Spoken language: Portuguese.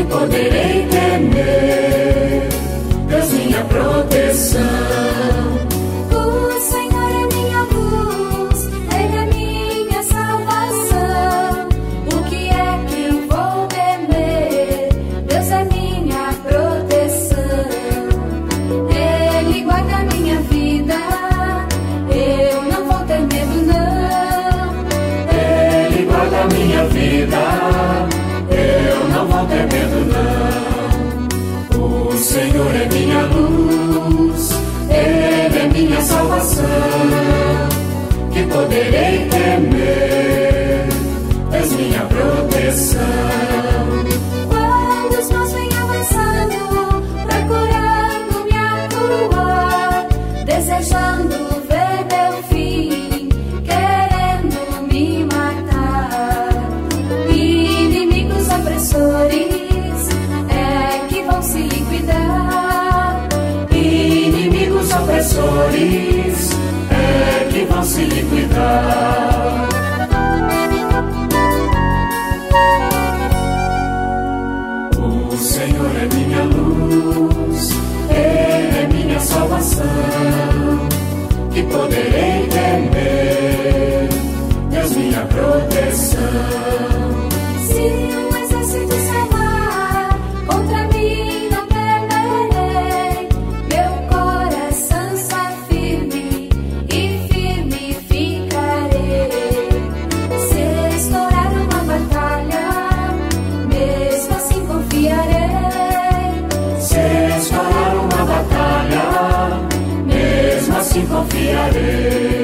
poderei temer? Deus, minha proteção. O Senhor é minha luz, Ele é minha salvação. O que é que eu vou temer? Deus é minha proteção. Ele guarda minha vida, eu não vou ter medo não. Ele guarda minha vida, eu não vou ter medo não. O Senhor é minha luz, Ele é minha salvação. Que poderei temer? És minha proteção. Quando os maus vêm avançando, procurando me acuar, desejando ver meu fim, querendo me matar, inimigos opressores é que vão se liquidar. Inimigos opressores é que vão se liquidar. O Senhor é minha luz, Ele é minha salvação. Que poderei temer? Deus, minha proteção. Se um exército se armar contra mim, não temerei. Meu coração está firme e firme ficarei. Se estourar uma batalha, mesmo assim confiarei. Se estourar uma batalha, mesmo assim confiarei.